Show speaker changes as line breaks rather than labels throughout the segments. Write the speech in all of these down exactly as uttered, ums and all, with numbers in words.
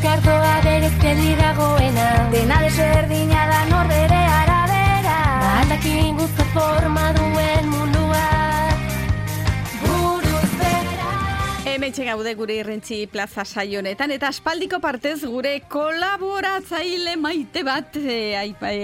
Artoa berez peli dagoena, dena desberdina da norbere arabera. Batakin guzti forma duen mundua, buruz bera.
Hementxe gaude gure irrintzi plaza saionetan, eta aspaldiko partez gure kolaboratzaile maite bat e,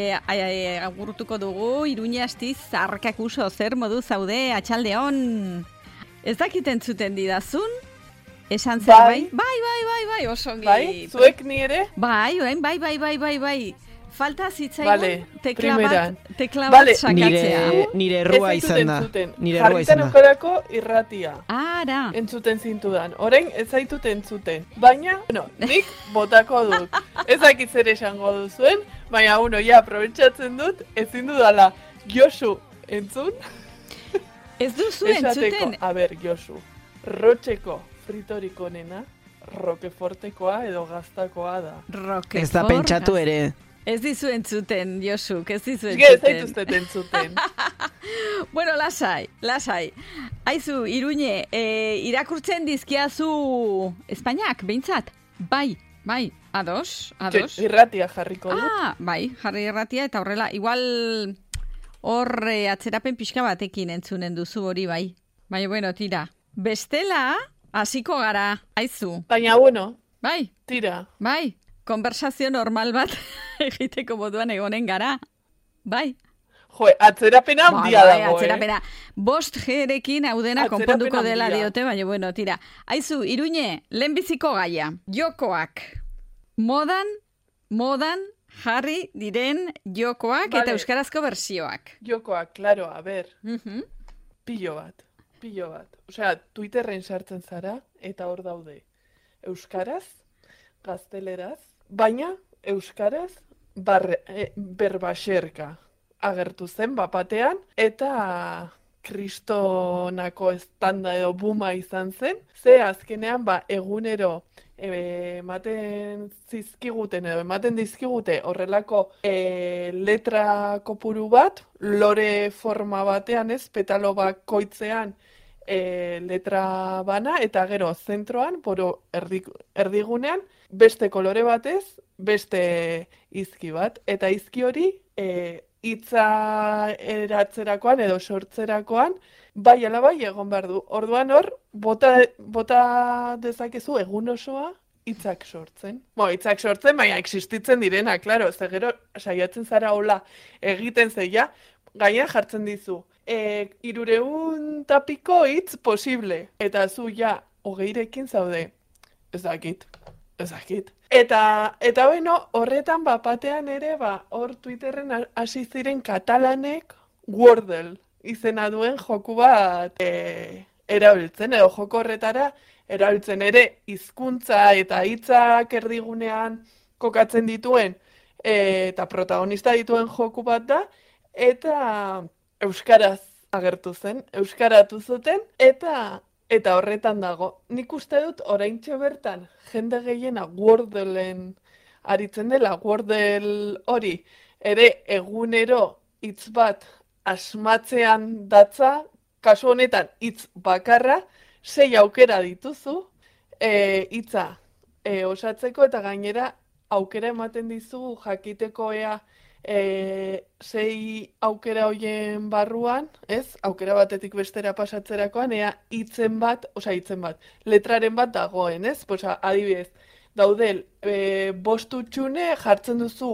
e, agurtuko dugu. Iruña Astiz Arkakuso, zer modu zaude, atxaldeon? Ez dakiten zuten didazun? Esan zer bai? Bai, bai, bai, bai, osongi.
Bai, zuek ni ere?
Bai, bai, bai, bai, bai, bai, bai. Falta zitzaigun
vale,
tekla bat, tekla
vale.
bat sakatzea.
Nire, nire errua izan da. Nire errua izan
da. Jarritan eukarako irratia.
Ara.
Entzuten zintudan. Orain ez zaitut entzuten. Baina, bueno, nik botako dut. Ez dakit zer esango duzuen, baina, uno, ja, aprobetxatzen dut, ezin dudala, Josu, entzun?
Ez duzu entzuten?
A ber, Josu, rotxeko fritorik onena, rokefortekoa edo gaztakoa da.
Rokefort.
Ez da pentsatu ere.
Ez dizu entzuten, Josu, ez dizu entzuten.
Ez zaituztet entzuten.
Bueno, lasai, lasai. Aizu, Iruñe, e, irakurtzen dizkiazu Espainiak, behintzat? Bai, bai, ados, ados.
Txe, irratia jarriko dut.
Ah, bai, jarri irratia, eta horrela, igual hor e, atzerapen pixka batekin entzunen duzu hori, bai. Baina, bueno, tira. Bestela, hasiko gara, aizu.
Baina, bueno,
bai,
tira.
Bai, konversazio normal bat egiteko moduan egonen gara. Bai.
Jo, atzerapena handia
bai,
dago,
atzerapena.
eh?
Bost G-erekin haudena konponduko dela diote, baina, bueno, tira. Aizu, Iruñe, lehenbiziko gaia. Jokoak. Modan, modan jarri diren jokoak
vale.
Eta euskarazko bersioak.
Jokoak, claro, a ber.
Uh-huh.
Pilo bat, pilo bat. Osea, Twitterren sartzen zara, eta hor daude. Euskaraz, gazteleraz, baina euskaraz barre, e, berbaxerka agertu zen bapatean, eta kristonako estanda edo buma izan zen, ze azkenean ba egunero ematen zizkiguten edo ematen dizkigute horrelako e, letra kopuru bat, lore forma batean ez, petalo bakoitzean e, letra bana, eta gero zentroan, poro erdi, erdigunean, beste kolore batez, beste izki bat, eta izki hori e, hitza eratzerakoan edo sortzerakoan, bai ala bai egon behar du. Orduan hor, bota, bota dezakezu egun osoa hitzak sortzen. Bo, hitzak sortzen, baina existitzen direna, klaro, ze gero saiatzen zara hola egiten zeia, gaian jartzen dizu. E, irureun tapiko hitz posible, eta zu ja hogeirekin zaude. Ez dakit. Ez dakit. Eta, eta bueno, horretan bapatean ere, ba, hor Twitterren hasi ziren katalanek Wordle izena duen joku bat e, erabiltzen, edo joko horretara erabiltzen ere hizkuntza eta hitzak erdigunean kokatzen dituen e, eta protagonista dituen joku bat da, eta euskaraz agertu zen, euskaratu zuten, eta Eta horretan dago, nik uste dut oraintxe bertan jende gehiena Wordleen aritzen dela, Wordle hori ere egunero hitz bat asmatzean datza, kasu honetan hitz bakarra, sei aukera dituzu e, hitza e, osatzeko, eta gainera aukera ematen dizu jakiteko ea E, sei aukera hoien barruan, ez? Aukera batetik bestera pasatzerakoan, ea hitzen bat, osea hitzen bat, letraren bat dagoen, ez? Posa, adibidez, daudel, e, bost utxune jartzen duzu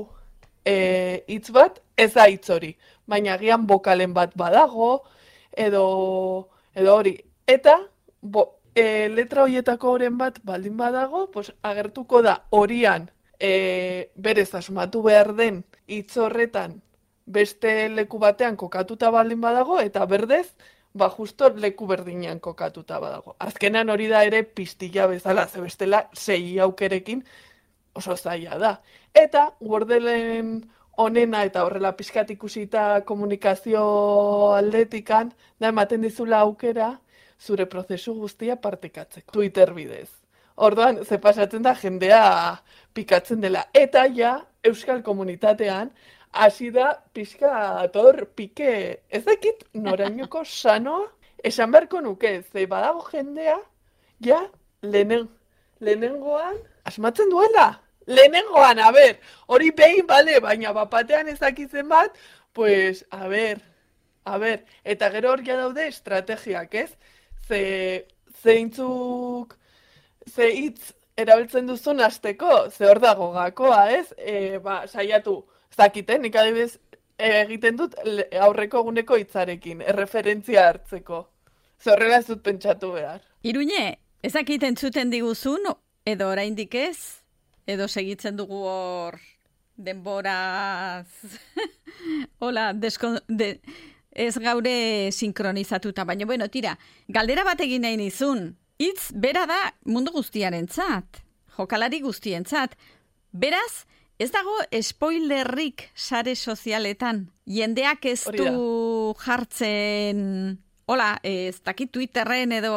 e, hitz bat, ez da hitz hori, baina agian bokalen bat badago, edo, edo hori. Eta, bo, e, letra horietako horren bat baldin badago, pues, agertuko da horian, E, berez asmatu behar den hitz horretan beste leku batean kokatuta baldin badago, eta berdez, ba justo leku berdinean kokatuta badago. Azkenan hori da ere pistilla bezala, ze bestela sei aukerekin oso zaila da. Eta Wordleen onena eta horrela pixkat ikusita komunikazio aldetikan, da ematen dizula aukera zure prozesu guztia partekatzeko. Twitter bidez. Orduan, ze pasatzen da jendea pikatzen dela. Eta ja, euskal komunitatean, hasi da pixka ator pike, ez dakit norainoko sanoa, esan beharko nuke, ze badago jendea, ja, lehenen, lehenengoan, asmatzen duela. Lehenengoan, a ber, hori behin, bale, baina bapatean ezakitzen bat, pues, a ber, a ber, eta gero hor ja daude estrategiak, ez? Ze, zeintzuk, ze hitz erabiltzen duzun hasteko, ze hor dago gakoa, ez? E, ba, saiatu, zakiten, nik adibidez egiten dut aurreko eguneko hitzarekin, erreferentzia hartzeko. Ze horrela ez dut pentsatu behar.
Iruñe, ezakiten zuten diguzun, edo oraindik ez, edo segitzen dugu hor denboraz, hola, desko, de, ez gaure sinkronizatuta, baina, bueno, tira, galdera bat egin nahi nizun, hitz bera da mundu guztiarentzat, jokalari guztientzat, beraz, ez dago spoilerrik sare sozialetan, jendeak ez du jartzen, hola, ez dakit Twitterren edo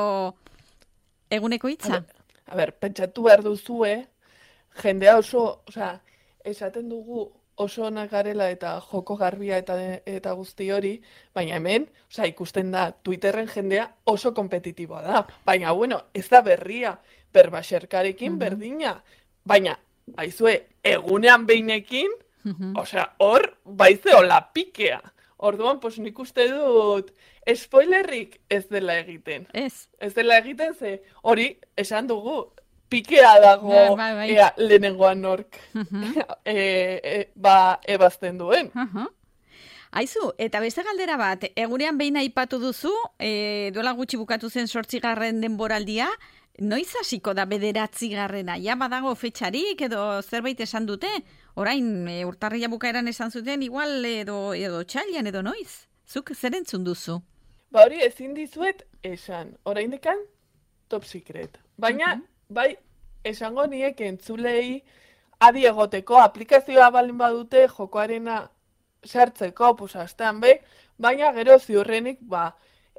eguneko hitza?
A ber, pentsatu behar duzue, jendea oso, osea, esaten dugu oso onak garela eta joko garbia eta, eta guzti hori, baina hemen, osea, ikusten da, Twitterren jendea oso kompetitiboa da. Baina, bueno, ez da berria, berbaxerkarekin uh-huh. berdina. Baina, aizue, egunean behinekin, uh-huh. osea, hor, baize hola pikea. Orduan, pues nik uste dut, spoilerrik ez dela egiten.
Ez.
Ez dela egiten, ze hori, esan dugu, pikea dago ja, bai, bai. Ea, lehenengoan nork uh-huh. e, e, ba, ebazten duen.
Uh-huh. Aizu, eta beste galdera bat, egunean behin aipatu duzu, e, duela gutxi bukatu zen sortzigarren denboraldia, noiz hasiko da bederatzigarrena? Ja badago fetxarik edo zerbait esan dute? Orain, e, urtarria bukaeran esan zuten, igual edo, edo txailan edo noiz? Zuk zer entzun duzu?
Ba hori ezin dizuet esan, orain dekan top secret. Baina, uh-huh. bai, esango niek entzulei adi egoteko, aplikazioa balin badute jokoarena sartzeko, pues astean be, baina gero ziurrenik, ba,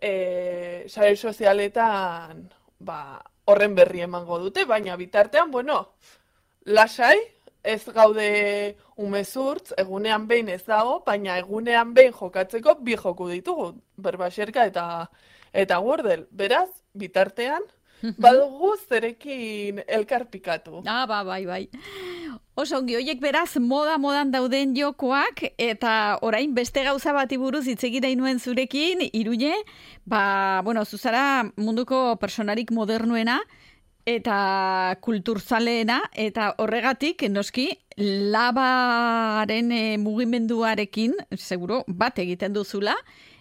e, sare sozialetan, ba, horren berri emango dute, baina bitartean, bueno, lasai, ez gaude umezurtz, egunean behin ez dago, baina egunean behin jokatzeko bi joku ditugu, berbaxerka eta eta Wordle. Beraz, bitartean, badugu zerekin elkarpikatu.
Ah, ba, bai, bai. Oso ongi, horiek beraz moda-modan dauden jokoak, eta orain beste gauza bati buruz hitz egin nahi nuen zurekin, Iruñe, ba, bueno, zuzara munduko personarik modernuena, eta kulturzaleena, eta horregatik, noski, labaren e, mugimenduarekin, seguro, bat egiten duzula,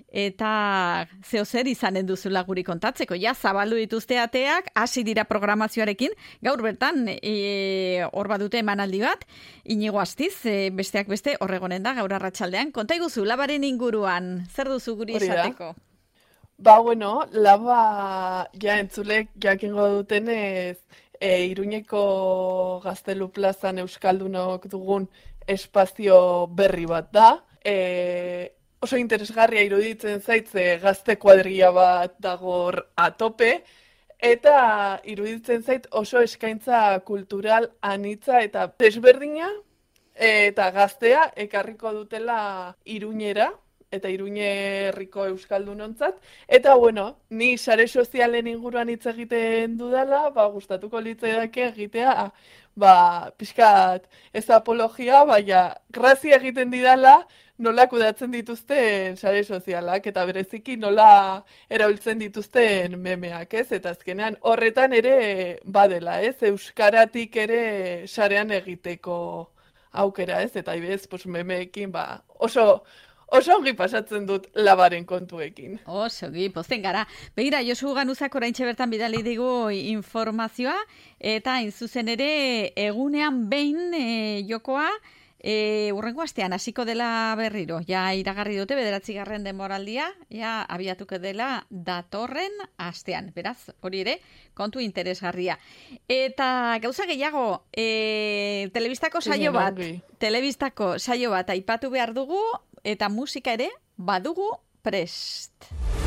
eta zeo zer izanen duzula guri kontatzeko. Ja, zabaldu dituzte ateak, hasi dira programazioarekin, gaur bertan, e, hor badute emanaldi bat, Inigo Astiz, e, besteak beste, horregonen da, gaur arratsaldean. Konta iguzu, labaren inguruan, zer duzu guri esateko?
Ba, bueno, laba, ja, entzulek jakingo dutenez, e, Iruñeko Gaztelu plazan Euskaldunok dugun espazio berri bat da. E, oso interesgarria iruditzen zaitze gazte kuadrilla bat dagor atope, eta iruditzen zait oso eskaintza kultural anitza eta desberdina, eta gaztea ekarriko dutela Iruñera, eta Iruñe herriko euskaldunontzat, eta bueno, ni sare sozialen inguruan hitz egiten dudala, ba gustatuko litzaidake egitea, ba pixkat ez apologia, baina grazia egiten didala nola kudeatzen dituzten sare sozialak eta bereziki nola erabiltzen dituzten memeak, ez? Eta azkenean horretan ere badela, ez? Euskaratik ere sarean egiteko aukera, ez? Eta ibez, pues memeekin ba oso Oso ongi pasatzen dut labaren kontuekin.
Oso ongi, pozten gara. Begira, Josu Ganuzak oraintxe bertan bidali digu informazioa, eta inzuzen ere egunean behin e, jokoa e, urrengo astean hasiko dela berriro. Ja iragarri dute bederatzigarren denboraldia, ja abiatuko dela datorren astean. Beraz, hori ere, kontu interesgarria. Eta gauza gehiago, e, telebistako saio bat, telebistako saio bat aipatu behar dugu, eta musika ere badugu prest.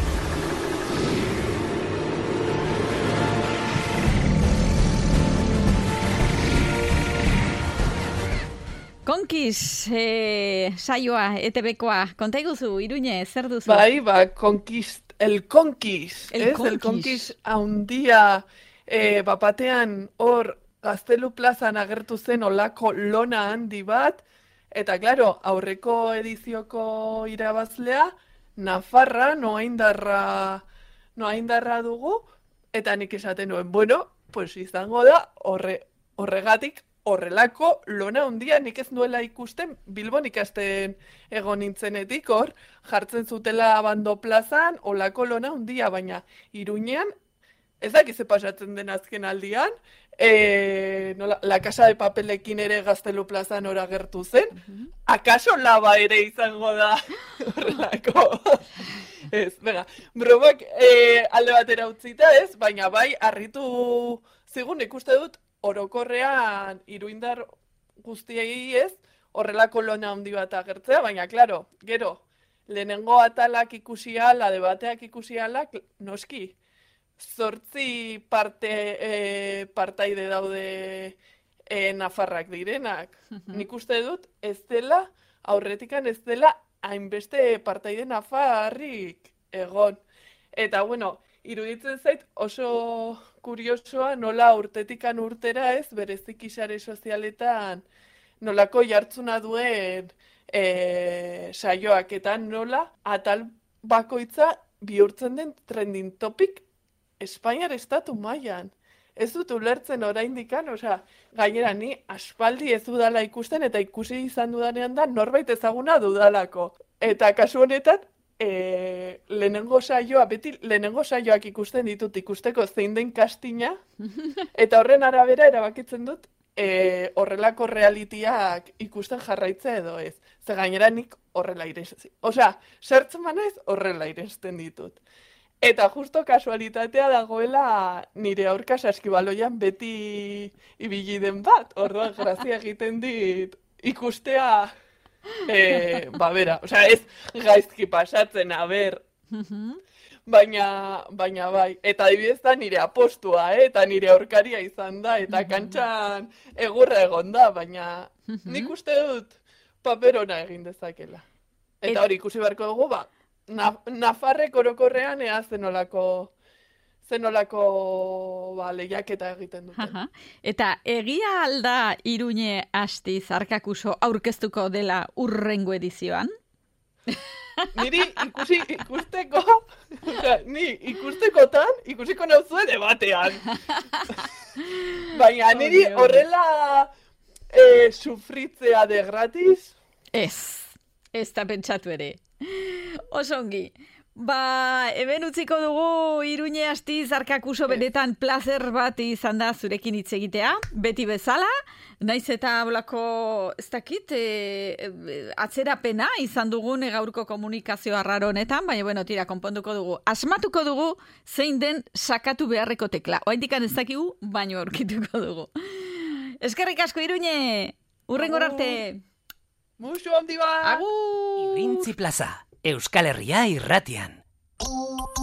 Konkiz e, saioa, E T B-koa, konta iguzu, Iruñe, zer duzu?
Bai, ba, konkist, el konkiz,
el
ez?
Konkiz.
El konkiz haundia, e, bapatean hor Gaztelu plazan agertu zen olako lona handi bat, eta, klaro, aurreko edizioko irabazlea, Nafarra, noaindarra, noaindarra dugu, eta nik esaten nuen, bueno, pues izango da, horre, horregatik, horrelako lona handia nik ez nuela ikusten Bilbon ikasten egon nintzenetik hor, jartzen zutela Abando plazan, olako lona handia, baina Iruñean, ez dakize pasatzen den azken aldian, e, nola, la Casa de Papelekin ere Gaztelu plazan ora gertu zen, uh-huh. Akaso laba ere izango da horrelako. Ez, venga, bromak e, alde batera utzita ez, baina bai, harritu zigun ikuste dut, orokorrean iruindar guztiei ez, horrelako lona handi bat agertzea, baina, klaro, gero, lehenengo atalak ikusi ala, debateak ikusi ala, noski, zortzi parte, e, partaide daude e, Nafarrak direnak. Uh-huh. Nik uste dut, ez dela, aurretikan ez dela, hainbeste partaide Nafarrik egon. Eta, bueno, iruditzen zait oso kuriosoa nola urtetikan urtera ez, bereziki sare sozialetan nolako jartzuna duen e, saioak eta nola atal bakoitza bihurtzen den trending topic Espainiar estatu mailan. Ez dut ulertzen oraindikan, osea, gainera ni aspaldi ez dudala ikusten eta ikusi izan dudanean da norbait ezaguna dudalako. Eta kasu honetan, E, lehenengo saioa, beti lehenengo saioak ikusten ditut ikusteko zein den kastina, eta horren arabera erabakitzen dut e, horrelako realitiak ikusten jarraitza edo ez. Ze gainera nik horrela irezten. Osea, sartzen manez horrela irezten ditut. Eta justo kasualitatea dagoela nire aurka saskibaloian beti ibili den bat. Orduan grazia egiten dit ikustea... E, ba, bera, osea, ez gaizki pasatzen, a ber, baina, baina bai, eta adibidez da nire apostua, eh? Eta nire aurkaria izan da, eta kantxan egurra egon da, baina nik uste dut paperona egin dezakela. Eta hori ikusi beharko dugu, ba, na, Nafarrek orokorrean ea zenolako... zenolako ba, lehiaketa egiten duten.
Aha. Eta egia alda Iruñe Astiz Arkakuso aurkeztuko dela urrengo edizioan?
Niri ikusi ikusteko, ni ikustekotan, ikusiko nauzue debatean. Baina niri horrela e, sufritzea de gratis?
Ez, ez da pentsatu ere. Osongi. Ba, hemen utziko dugu Iruñe Astiz Arkakuso benetan plazer bat izan da zurekin hitz egitea, beti bezala, naiz eta bolako, ez dakit, e, atzerapena izan dugun gaurko komunikazio arraro honetan, baina bueno, tira, konponduko dugu. Asmatuko dugu zein den sakatu beharreko tekla. Oaindikan ez dakigu, baino aurkituko dugu. Eskerrik asko Iruñe, hurrengor arte.
Muxu handi bat.
Agur.
Irrintzi plaza. Euskal Herria irratian.